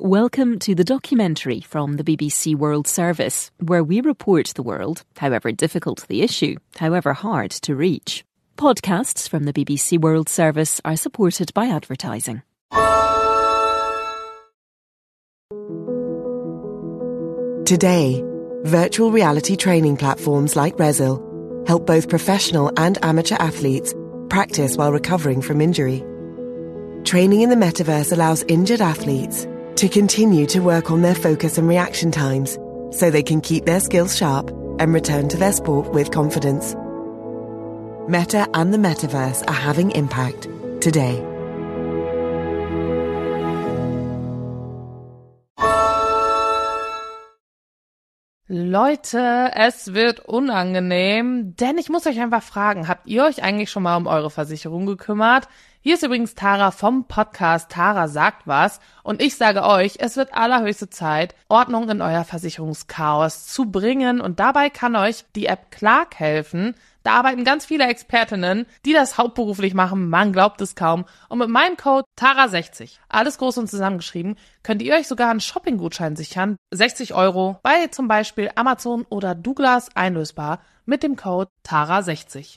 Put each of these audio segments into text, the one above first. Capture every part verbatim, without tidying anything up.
Welcome to the documentary from the B B C World Service, where we report the world, however difficult the issue, however hard to reach. Podcasts from the B B C World Service are supported by advertising. Today, virtual reality training platforms like Resil help both professional and amateur athletes practice while recovering from injury. Training in the metaverse allows injured athletes to continue to work on their focus and reaction times so they can keep their skills sharp and return to their sport with confidence. Meta and the metaverse are having impact today. Leute, es wird unangenehm, denn ich muss euch einfach fragen, habt ihr euch eigentlich schon mal um eure Versicherung gekümmert? Hier ist übrigens Tara vom Podcast Tara sagt was und ich sage euch, es wird allerhöchste Zeit, Ordnung in euer Versicherungschaos zu bringen und dabei kann euch die App Clark helfen. Da arbeiten ganz viele Expertinnen, die das hauptberuflich machen, man glaubt es kaum. Und mit meinem Code Tara sechzig, alles groß und zusammengeschrieben, könnt ihr euch sogar einen Shopping-Gutschein sichern. sechzig Euro bei zum Beispiel Amazon oder Douglas einlösbar mit dem Code Tara sechzig.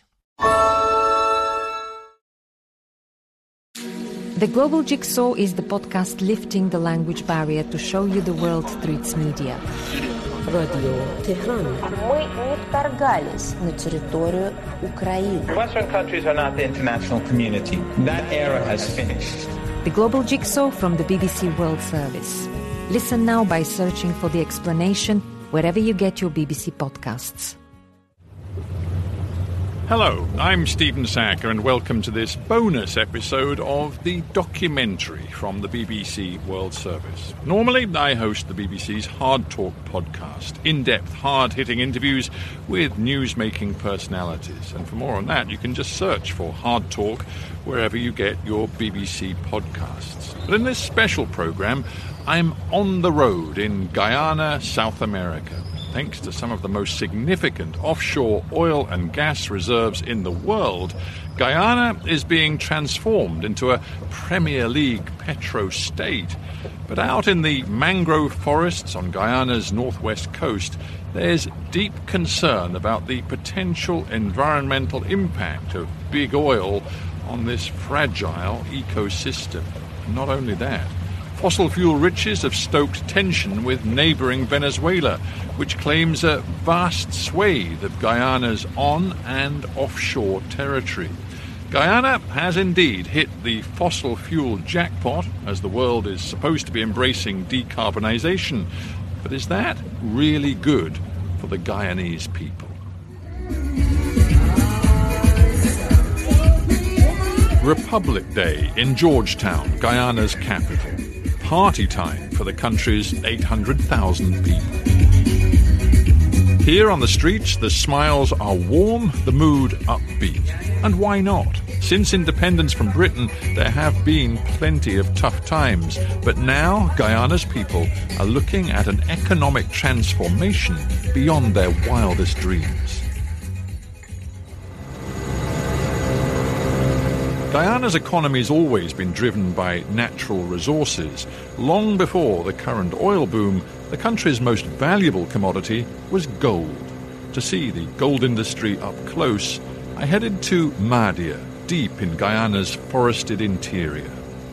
The Global Jigsaw is the podcast lifting the language barrier to show you the world through its media. Radio Tehran. Мы не вторгались на территорию Украины. Western countries are not the international community. That era has finished. The Global Jigsaw from the B B C World Service. Listen now by searching for the explanation wherever you get your B B C podcasts. Hello, I'm Stephen Sacker and welcome to this bonus episode of the documentary from the B B C World Service. Normally, I host the B B C's Hard Talk podcast, in-depth, hard-hitting interviews with news-making personalities. And for more on that, you can just search for Hard Talk wherever you get your B B C podcasts. But in this special programme, I'm on the road in Guyana, South America. Thanks to some of the most significant offshore oil and gas reserves in the world, Guyana is being transformed into a Premier League petro-state. But out in the mangrove forests on Guyana's northwest coast, there's deep concern about the potential environmental impact of big oil on this fragile ecosystem. Not only that, fossil fuel riches have stoked tension with neighbouring Venezuela, which claims a vast swathe of Guyana's on- and offshore territory. Guyana has indeed hit the fossil fuel jackpot, as the world is supposed to be embracing decarbonisation. But is that really good for the Guyanese people? Republic Day in Georgetown, Guyana's capital. Party time for the country's eight hundred thousand people. Here on the streets, the smiles are warm, the mood upbeat. And why not? Since independence from Britain, there have been plenty of tough times. But now, Guyana's people are looking at an economic transformation beyond their wildest dreams. Guyana's economy has always been driven by natural resources. Long before the current oil boom, the country's most valuable commodity was gold. To see the gold industry up close, I headed to Mahdia, deep in Guyana's forested interior.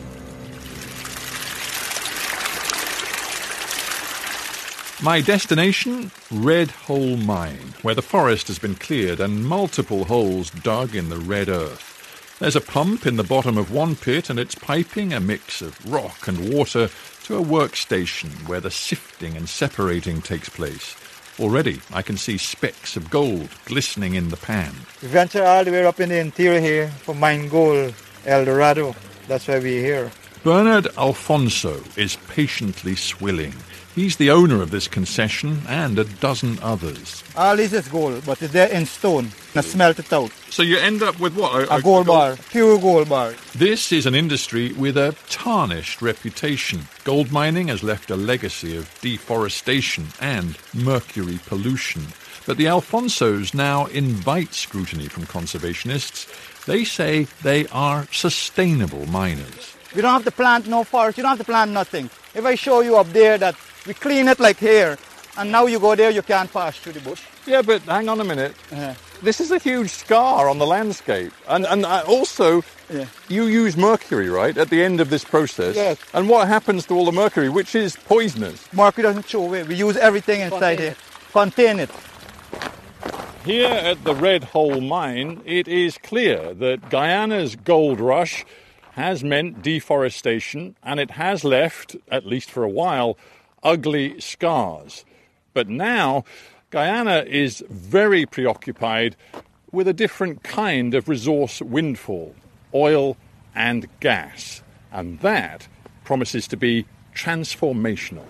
My destination, Red Hole Mine, where the forest has been cleared and multiple holes dug in the red earth. There's a pump in the bottom of one pit and it's piping a mix of rock and water to a workstation where the sifting and separating takes place. Already I can see specks of gold glistening in the pan. We venture all the way up in the interior here for mine gold, El Dorado. That's why we're here. Bernard Alfonso is patiently swilling. He's the owner of this concession and a dozen others. All this is gold, but they're in stone. Now smelt it out. So you end up with what? A, a gold, gold bar, pure gold bar. This is an industry with a tarnished reputation. Gold mining has left a legacy of deforestation and mercury pollution. But the Alfonsos now invite scrutiny from conservationists. They say they are sustainable miners. We don't have to plant no forest. You don't have to plant nothing. If I show you up there that we clean it like here, and now you go there, you can't pass through the bush. Yeah, but hang on a minute. Uh-huh. This is a huge scar on the landscape. And, and also, yeah. you use mercury, right, at the end of this process? Yes. And what happens to all the mercury, which is poisonous? Mercury doesn't show away. We use everything inside here. Contain it. Here at the Red Hole Mine, it is clear that Guyana's gold rush has meant deforestation, and it has left, at least for a while, ugly scars. But now, Guyana is very preoccupied with a different kind of resource windfall, oil and gas. And that promises to be transformational.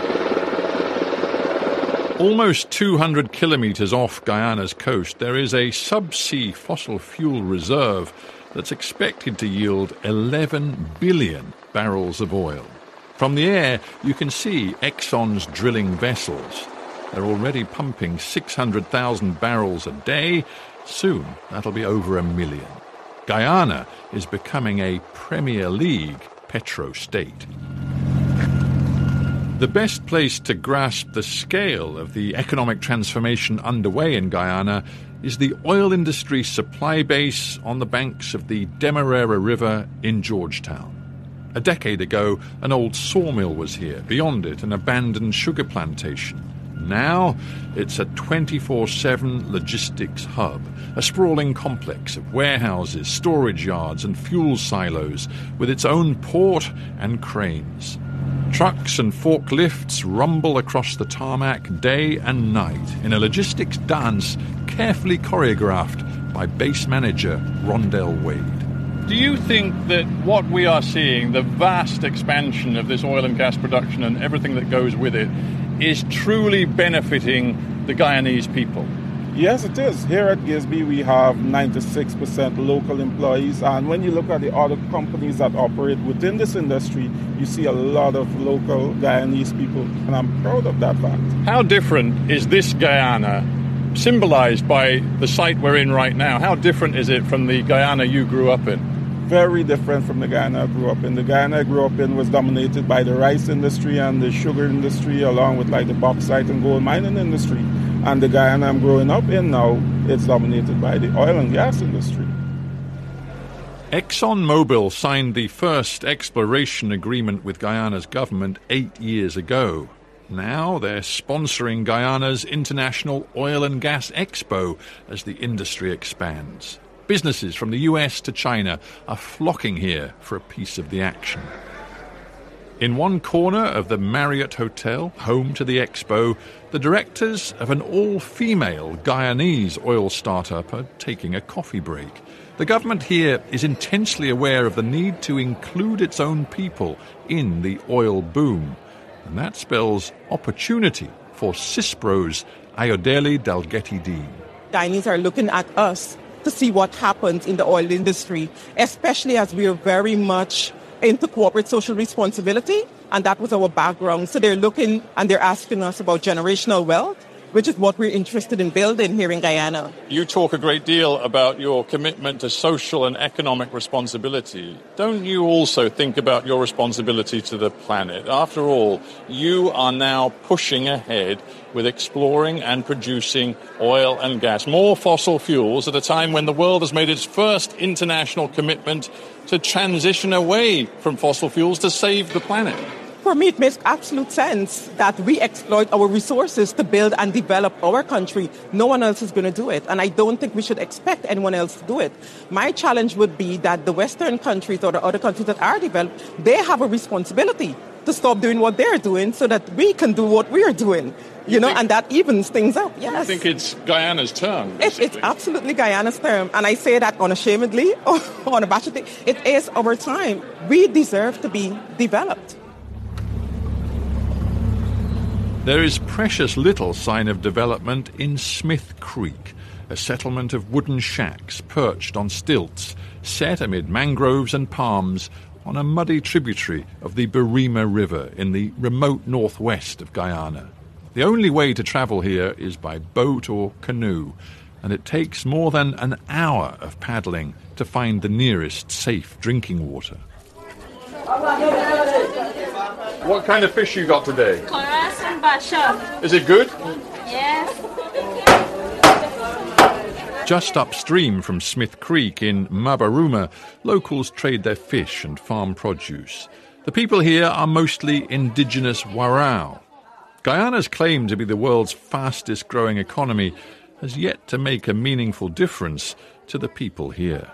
Almost two hundred kilometres off Guyana's coast, there is a subsea fossil fuel reserve that's expected to yield eleven billion barrels of oil. From the air, you can see Exxon's drilling vessels. They're already pumping six hundred thousand barrels a day. Soon, that'll be over a million. Guyana is becoming a Premier League petro-state. The best place to grasp the scale of the economic transformation underway in Guyana is the oil industry supply base on the banks of the Demerara River in Georgetown. A decade ago, an old sawmill was here, beyond it an abandoned sugar plantation. Now, it's a twenty-four seven logistics hub, a sprawling complex of warehouses, storage yards and fuel silos with its own port and cranes. Trucks and forklifts rumble across the tarmac day and night in a logistics dance carefully choreographed by base manager Rondell Wade. Do you think that what we are seeing, the vast expansion of this oil and gas production and everything that goes with it, is truly benefiting the Guyanese people? Yes, it is. Here at Gisby, we have ninety-six percent local employees, and when you look at the other companies that operate within this industry, you see a lot of local Guyanese people, and I'm proud of that fact. How different is this Guyana, symbolized by the site we're in right now? How different is it from the Guyana you grew up in? Very different from the Guyana I grew up in. The Guyana I grew up in was dominated by the rice industry and the sugar industry, along with like the bauxite and gold mining industry. And the Guyana I'm growing up in now, it's dominated by the oil and gas industry. ExxonMobil signed the first exploration agreement with Guyana's government eight years ago. Now they're sponsoring Guyana's International Oil and Gas Expo as the industry expands. Businesses from the U S to China are flocking here for a piece of the action. In one corner of the Marriott Hotel, home to the expo, the directors of an all-female Guyanese oil startup are taking a coffee break. The government here is intensely aware of the need to include its own people in the oil boom. And that spells opportunity for CISPRO's Ayodele Dalgety-Dean. Guyanese are looking at us to see what happens in the oil industry, especially as we are very much into corporate social responsibility, and that was our background. So they're looking and they're asking us about generational wealth, which is what we're interested in building here in Guyana. You talk a great deal about your commitment to social and economic responsibility. Don't you also think about your responsibility to the planet? After all, you are now pushing ahead with exploring and producing oil and gas, more fossil fuels at a time when the world has made its first international commitment to transition away from fossil fuels to save the planet. For me, it makes absolute sense that we exploit our resources to build and develop our country. No one else is going to do it, and I don't think we should expect anyone else to do it. My challenge would be that the Western countries or the other countries that are developed, they have a responsibility to stop doing what they're doing so that we can do what we're doing, you, you know, think, and that evens things up. Yes. I think it's Guyana's turn. It, it's absolutely Guyana's turn, and I say that unashamedly, or unabashedly. It is our time. We deserve to be developed. There is precious little sign of development in Smith Creek, a settlement of wooden shacks perched on stilts, set amid mangroves and palms on a muddy tributary of the Barima River in the remote northwest of Guyana. The only way to travel here is by boat or canoe, and it takes more than an hour of paddling to find the nearest safe drinking water. What kind of fish you got today? Coras and basha. Is it good? Yes. Just upstream from Smith Creek in Mabaruma, locals trade their fish and farm produce. The people here are mostly indigenous Warao. Guyana's claim to be the world's fastest growing economy has yet to make a meaningful difference to the people here.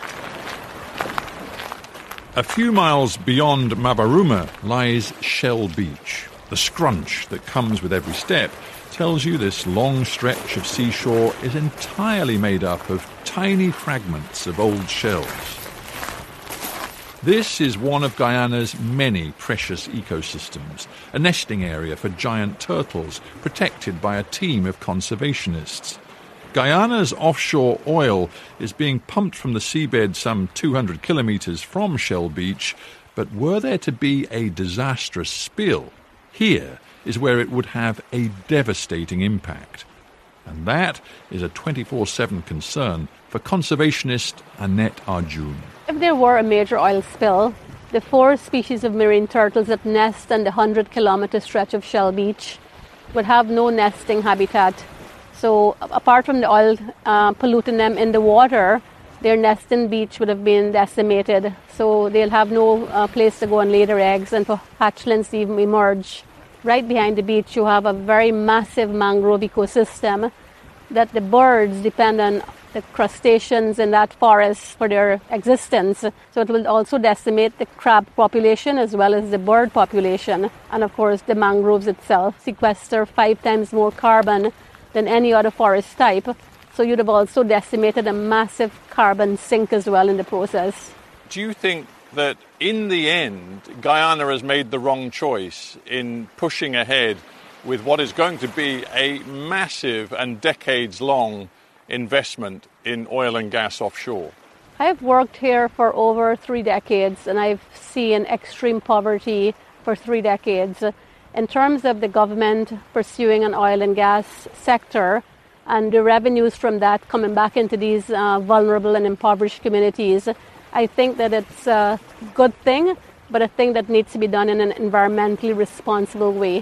A few miles beyond Mabaruma lies Shell Beach. The scrunch that comes with every step tells you this long stretch of seashore is entirely made up of tiny fragments of old shells. This is one of Guyana's many precious ecosystems, a nesting area for giant turtles protected by a team of conservationists. Guyana's offshore oil is being pumped from the seabed some two hundred kilometres from Shell Beach, but were there to be a disastrous spill, here is where it would have a devastating impact. And that is a twenty-four seven concern for conservationist Annette Arjun. If there were a major oil spill, the four species of marine turtles that nest on the one hundred kilometre stretch of Shell Beach would have no nesting habitat. So apart from the oil uh, polluting them in the water, their nesting beach would have been decimated. So they'll have no uh, place to go and lay their eggs and for hatchlings to even emerge. Right behind the beach, you have a very massive mangrove ecosystem that the birds depend on the crustaceans in that forest for their existence. So it will also decimate the crab population as well as the bird population. And of course, the mangroves itself sequester five times more carbon than any other forest type. So you'd have also decimated a massive carbon sink as well in the process. Do you think that in the end, Guyana has made the wrong choice in pushing ahead with what is going to be a massive and decades-long investment in oil and gas offshore? I've worked here for over three decades and I've seen extreme poverty for three decades. In terms of the government pursuing an oil and gas sector and the revenues from that coming back into these uh, vulnerable and impoverished communities, I think that it's a good thing, but a thing that needs to be done in an environmentally responsible way.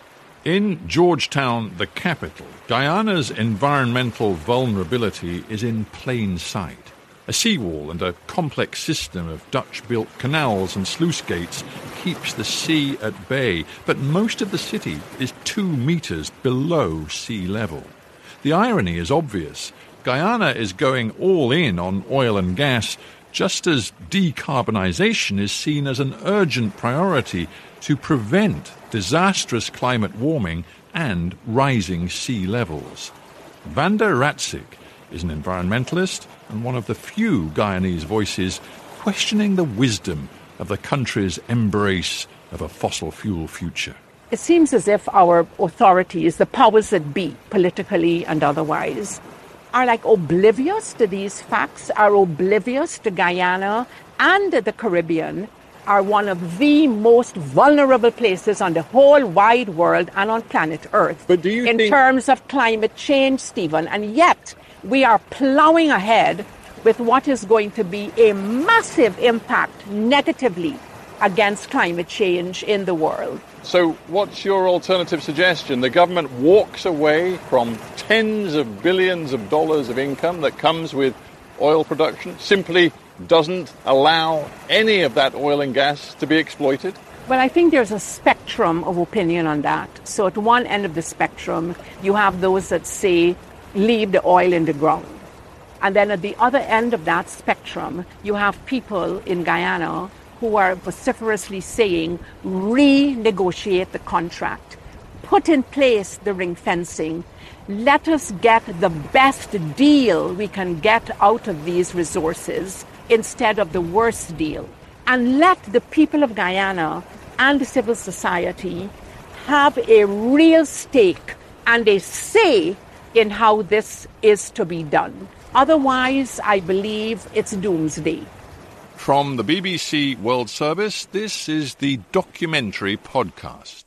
In Georgetown, the capital, Guyana's environmental vulnerability is in plain sight. A seawall and a complex system of Dutch-built canals and sluice gates keeps the sea at bay, but most of the city is two metres below sea level. The irony is obvious. Guyana is going all in on oil and gas, just as decarbonisation is seen as an urgent priority to prevent disastrous climate warming and rising sea levels. Vanda Ratzik is an environmentalist and one of the few Guyanese voices questioning the wisdom of the country's embrace of a fossil fuel future. It seems as if our authorities, the powers that be, politically and otherwise, are like oblivious to these facts, are oblivious to Guyana and the Caribbean are one of the most vulnerable places on the whole wide world and on planet Earth. But do you in think... terms of climate change, Stephen, and yet we are plowing ahead with what is going to be a massive impact negatively against climate change in the world. So what's your alternative suggestion? The government walks away from tens of billions of dollars of income that comes with oil production, simply doesn't allow any of that oil and gas to be exploited? Well, I think there's a spectrum of opinion on that. So at one end of the spectrum, you have those that say, leave the oil in the ground. And then at the other end of that spectrum, you have people in Guyana who are vociferously saying, renegotiate the contract, put in place the ring fencing, let us get the best deal we can get out of these resources instead of the worst deal. And let the people of Guyana and the civil society have a real stake and a say in how this is to be done. Otherwise, I believe it's doomsday. From the B B C World Service, this is the Documentary Podcast.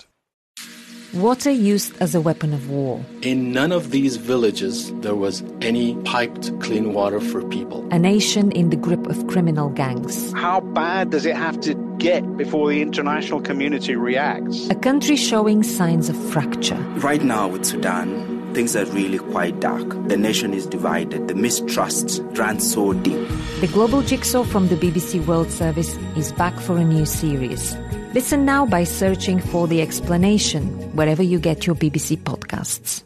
Water used as a weapon of war. In none of these villages there was any piped clean water for people. A nation in the grip of criminal gangs. How bad does it have to get before the international community reacts? A country showing signs of fracture. Right now with Sudan, things are really quite dark. The nation is divided. The mistrust runs so deep. The Global Jigsaw from the B B C World Service is back for a new series. Listen now by searching for The Explanation wherever you get your B B C podcasts.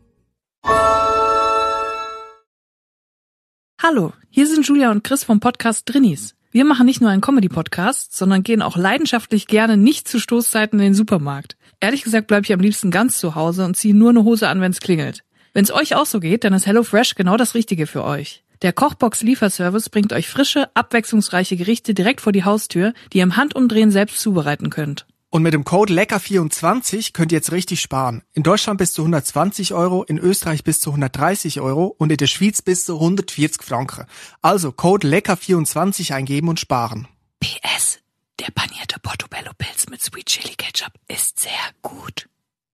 Hallo, hier sind Julia und Chris vom Podcast Drinnies. Wir machen nicht nur einen Comedy-Podcast, sondern gehen auch leidenschaftlich gerne nicht zu Stoßzeiten in den Supermarkt. Ehrlich gesagt bleibe ich am liebsten ganz zu Hause und ziehe nur eine Hose an, wenn es klingelt. Wenn es euch auch so geht, dann ist HelloFresh genau das Richtige für euch. Der Kochbox-Lieferservice bringt euch frische, abwechslungsreiche Gerichte direkt vor die Haustür, die ihr im Handumdrehen selbst zubereiten könnt. Und mit dem Code lecker vierundzwanzig könnt ihr jetzt richtig sparen. In Deutschland bis zu hundertzwanzig Euro, in Österreich bis zu hundertdreißig Euro und in der Schweiz bis zu hundertvierzig Franken. Also Code lecker vierundzwanzig eingeben und sparen. P S. Der panierte Portobello-Pilz mit Sweet Chili Ketchup ist sehr gut.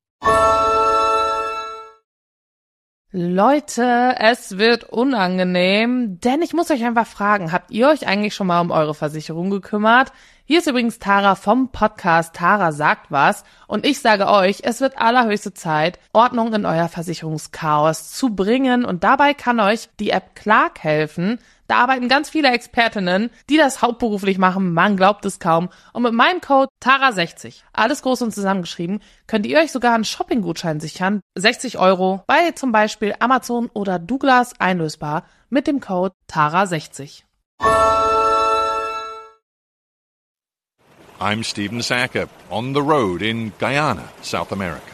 Leute, es wird unangenehm, denn ich muss euch einfach fragen, habt ihr euch eigentlich schon mal um eure Versicherung gekümmert? Hier ist übrigens Tara vom Podcast Tara sagt was und ich sage euch, es wird allerhöchste Zeit, Ordnung in euer Versicherungschaos zu bringen und dabei kann euch die App Clark helfen. Da arbeiten ganz viele Expertinnen, die das hauptberuflich machen, man glaubt es kaum. Und mit meinem Code Tara sechzig, alles groß und zusammengeschrieben, könnt ihr euch sogar einen Shopping-Gutschein sichern, sechzig Euro, bei zum Beispiel Amazon oder Douglas einlösbar mit dem Code Tara sechzig. I'm Stephen Sacker, on the road in Guyana, South America.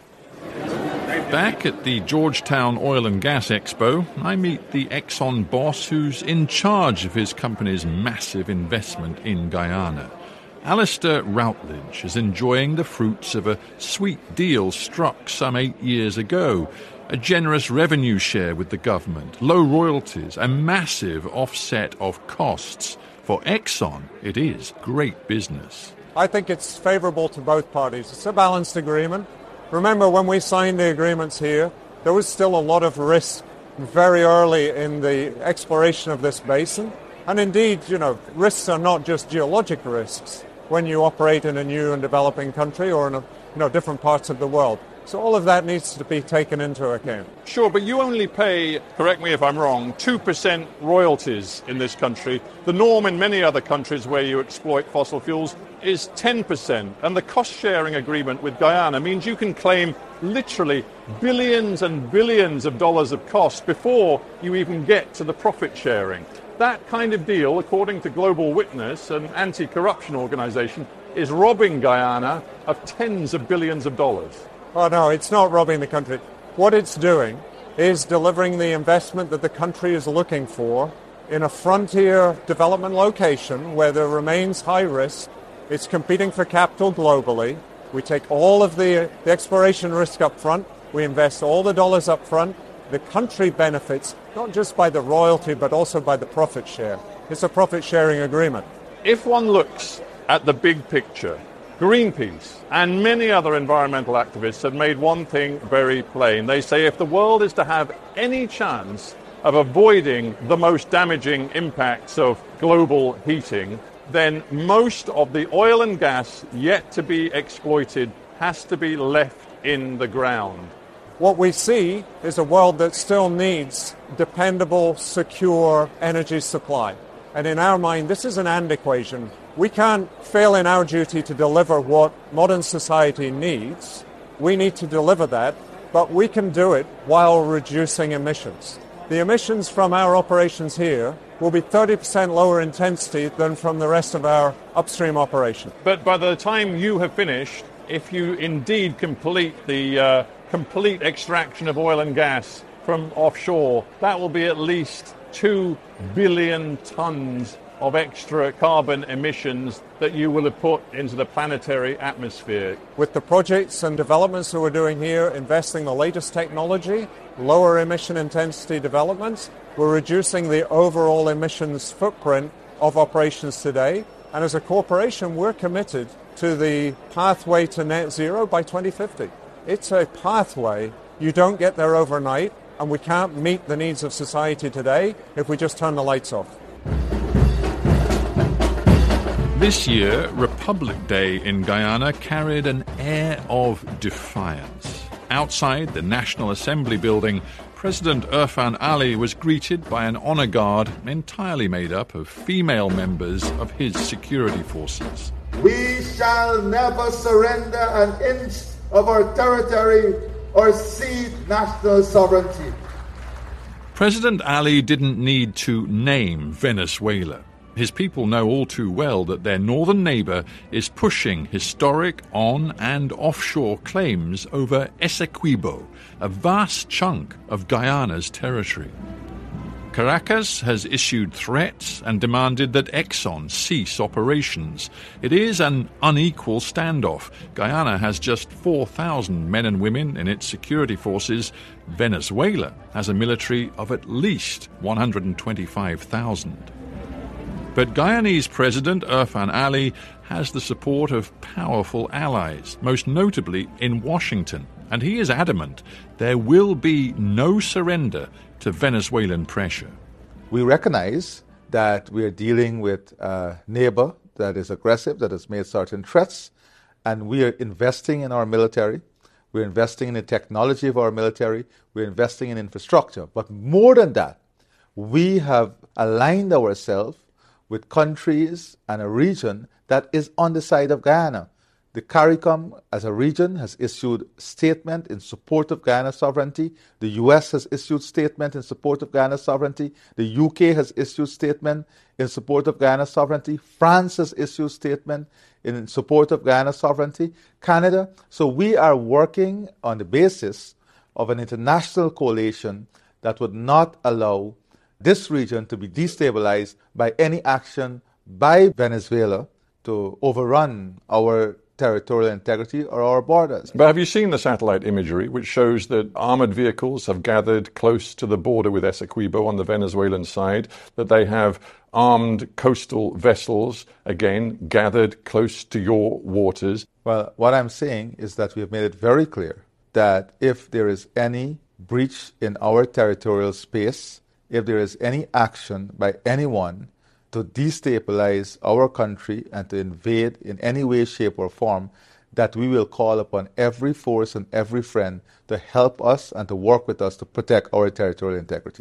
Back at the Georgetown Oil and Gas Expo, I meet the Exxon boss who's in charge of his company's massive investment in Guyana. Alistair Routledge is enjoying the fruits of a sweet deal struck some eight years ago. A generous revenue share with the government, low royalties, a massive offset of costs. For Exxon, it is great business. I think it's favourable to both parties. It's a balanced agreement. Remember, when we signed the agreements here, there was still a lot of risk very early in the exploration of this basin. And indeed, you know, risks are not just geologic risks when you operate in a new and developing country or in a, you know, different parts of the world. So all of that needs to be taken into account. Sure, but you only pay, correct me if I'm wrong, two percent royalties in this country. The norm in many other countries where you exploit fossil fuels is ten percent. And the cost-sharing agreement with Guyana means you can claim literally billions and billions of dollars of cost before you even get to the profit sharing. That kind of deal, according to Global Witness, an anti-corruption organization, is robbing Guyana of tens of billions of dollars. Oh, no, it's not robbing the country. What it's doing is delivering the investment that the country is looking for in a frontier development location where there remains high risk. It's competing for capital globally. We take all of the, the exploration risk up front. We invest all the dollars up front. The country benefits not just by the royalty but also by the profit share. It's a profit-sharing agreement. If one looks at the big picture, Greenpeace and many other environmental activists have made one thing very plain. They say if the world is to have any chance of avoiding the most damaging impacts of global heating, then most of the oil and gas yet to be exploited has to be left in the ground. What we see is a world that still needs dependable, secure energy supply. And in our mind, this is an and equation. We can't fail in our duty to deliver what modern society needs. We need to deliver that, but we can do it while reducing emissions. The emissions from our operations here will be thirty percent lower intensity than from the rest of our upstream operation. But by the time you have finished, if you indeed complete the uh, complete extraction of oil and gas from offshore, that will be at least two billion tons of extra carbon emissions that you will have put into the planetary atmosphere. With the projects and developments that we're doing here, investing the latest technology, lower emission intensity developments, we're reducing the overall emissions footprint of operations today. And as a corporation, we're committed to the pathway to net zero by twenty fifty. It's a pathway. You don't get there overnight, and we can't meet the needs of society today if we just turn the lights off. This year, Republic Day in Guyana carried an air of defiance. Outside the National Assembly building, President Irfaan Ali was greeted by an honour guard entirely made up of female members of his security forces. We shall never surrender an inch of our territory or cede national sovereignty. President Ali didn't need to name Venezuela. His people know all too well that their northern neighbour is pushing historic on- and offshore claims over Essequibo, a vast chunk of Guyana's territory. Caracas has issued threats and demanded that Exxon cease operations. It is an unequal standoff. Guyana has just four thousand men and women in its security forces. Venezuela has a military of at least one hundred twenty-five thousand. But Guyanese President Irfaan Ali has the support of powerful allies, most notably in Washington, and he is adamant there will be no surrender to Venezuelan pressure. We recognize that we are dealing with a neighbor that is aggressive, that has made certain threats, and we are investing in our military. We're investing in the technology of our military. We're investing in infrastructure. But more than that, we have aligned ourselves with countries and a region that is on the side of Guyana. The CARICOM as a region has issued statement in support of Guyana's sovereignty. The U S has issued statement in support of Guyana's sovereignty. The U K has issued statement in support of Guyana's sovereignty. France has issued statement in support of Guyana's sovereignty. Canada. So we are working on the basis of an international coalition that would not allow this region to be destabilized by any action by Venezuela to overrun our territorial integrity or our borders. But have you seen the satellite imagery which shows that armoured vehicles have gathered close to the border with Essequibo on the Venezuelan side, that they have armed coastal vessels, again, gathered close to your waters? Well, what I'm saying is that we have made it very clear that if there is any breach in our territorial space, if there is any action by anyone to destabilize our country and to invade in any way, shape, or form, that we will call upon every force and every friend to help us and to work with us to protect our territorial integrity.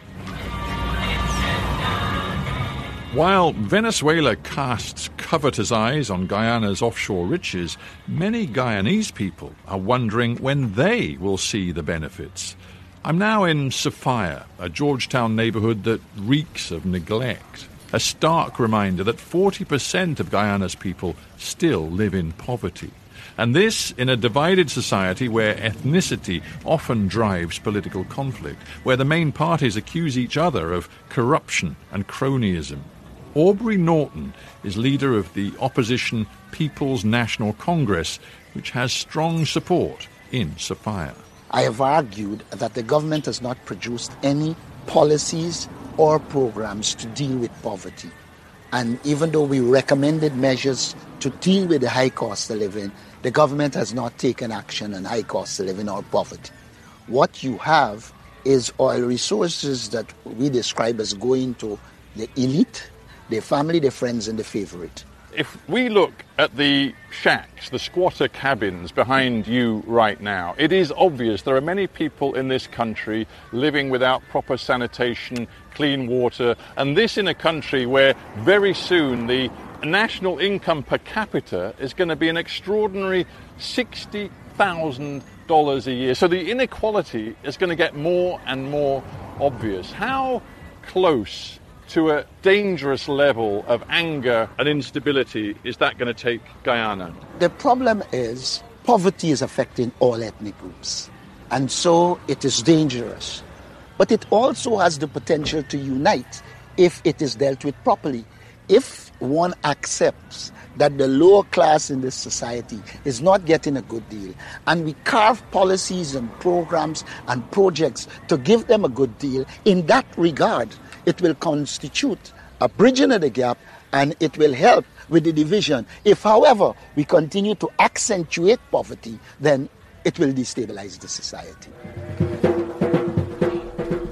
While Venezuela casts covetous eyes on Guyana's offshore riches, many Guyanese people are wondering when they will see the benefits. I'm now in Sophia, a Georgetown neighbourhood that reeks of neglect. A stark reminder that forty percent of Guyana's people still live in poverty. And this in a divided society where ethnicity often drives political conflict, where the main parties accuse each other of corruption and cronyism. Aubrey Norton is leader of the opposition People's National Congress, which has strong support in Sophia. I have argued that the government has not produced any policies or programs to deal with poverty. And even though we recommended measures to deal with the high cost of living, the government has not taken action on high cost of living or poverty. What you have is oil resources that we describe as going to the elite, their family, their friends, and the favorite. If we look at the shacks, the squatter cabins behind you right now, it is obvious there are many people in this country living without proper sanitation, clean water, and this in a country where very soon the national income per capita is going to be an extraordinary sixty thousand dollars a year. So the inequality is going to get more and more obvious. How close to a dangerous level of anger and instability is that going to take Guyana? The problem is poverty is affecting all ethnic groups, and so it is dangerous. But it also has the potential to unite if it is dealt with properly. If one accepts that the lower class in this society is not getting a good deal, and we carve policies and programs and projects to give them a good deal, in that regard, it will constitute a bridging of the gap, and it will help with the division. If, however, we continue to accentuate poverty, then it will destabilize the society.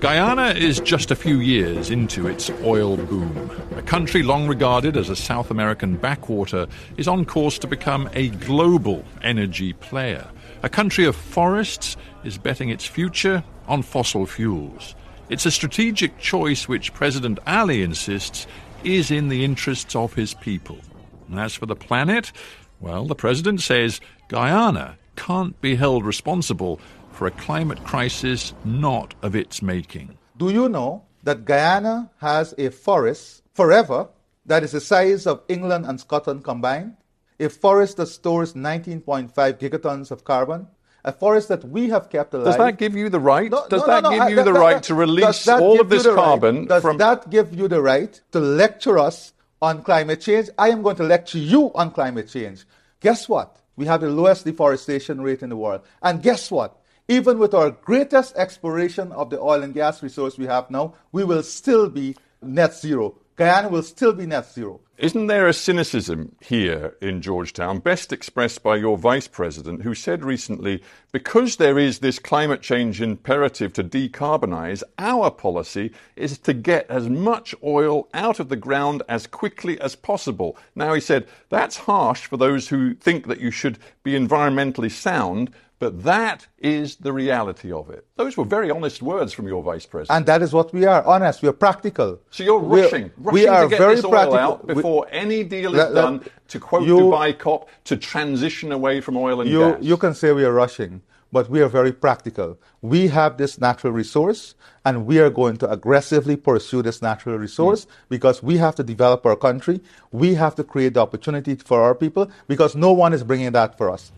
Guyana is just a few years into its oil boom. A country long regarded as a South American backwater is on course to become a global energy player. A country of forests is betting its future on fossil fuels. It's a strategic choice which President Ali insists is in the interests of his people. And as for the planet, well, the president says Guyana can't be held responsible for a climate crisis not of its making. Do you know that Guyana has a forest forever that is the size of England and Scotland combined? A forest that stores nineteen point five gigatons of carbon? A forest that we have kept alive. Does that give you the right? No, does no, that no, no, give I, you that, the that, right that, to release that all of give this you the carbon right? Does from... that give you the right to lecture us on climate change? I am going to lecture you on climate change. Guess what? We have the lowest deforestation rate in the world. And guess what? Even with our greatest exploration of the oil and gas resource we have now, we will still be net zero. Guyana will still be net zero. Isn't there a cynicism here in Georgetown, best expressed by your vice president, who said recently, because there is this climate change imperative to decarbonise, our policy is to get as much oil out of the ground as quickly as possible. Now, he said, that's harsh for those who think that you should be environmentally sound, but that is the reality of it. Those were very honest words from your vice president. And that is what we are, honest. We are practical. So you're rushing, We're, rushing we are to get very this oil practical. out before we, any deal is let, done, let, to quote you, Dubai COP, to transition away from oil and you, gas. You can say we are rushing, but we are very practical. We have this natural resource, and we are going to aggressively pursue this natural resource mm. because we have to develop our country. We have to create the opportunity for our people because no one is bringing that for us.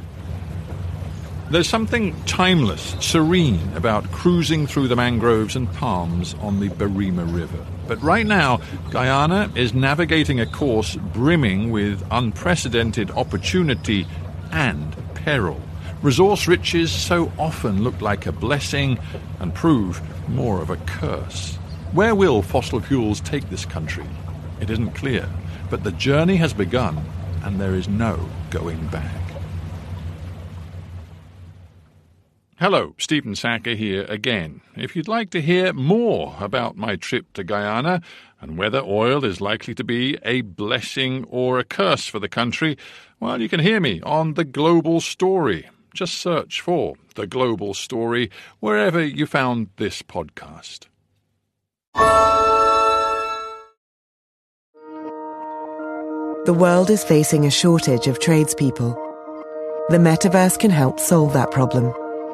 There's something timeless, serene about cruising through the mangroves and palms on the Barima River. But right now, Guyana is navigating a course brimming with unprecedented opportunity and peril. Resource riches so often look like a blessing and prove more of a curse. Where will fossil fuels take this country? It isn't clear, but the journey has begun and there is no going back. Hello, Stephen Sackur here again. If you'd like to hear more about my trip to Guyana and whether oil is likely to be a blessing or a curse for the country, well, you can hear me on The Global Story. Just search for The Global Story wherever you found this podcast. The world is facing a shortage of tradespeople. The metaverse can help solve that problem.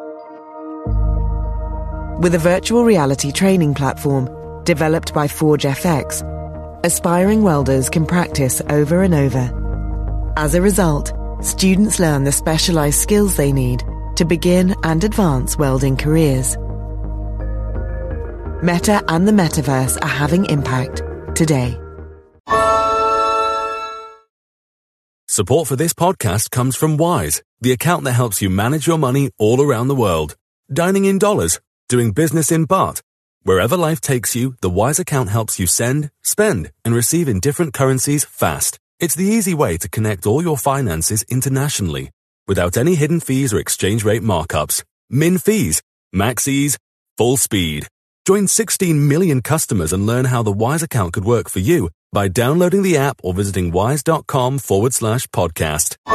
With a virtual reality training platform developed by Forge F X, aspiring welders can practice over and over. As a result, students learn the specialized skills they need to begin and advance welding careers. Meta and the metaverse are having impact today. Support for this podcast comes from Wise, the account that helps you manage your money all around the world. Dining in dollars, doing business in baht. Wherever life takes you, the Wise account helps you send, spend, and receive in different currencies fast. It's the easy way to connect all your finances internationally, without any hidden fees or exchange rate markups. Min fees, max ease, full speed. Join sixteen million customers and learn how the Wise account could work for you by downloading the app or visiting wise.com forward slash podcast.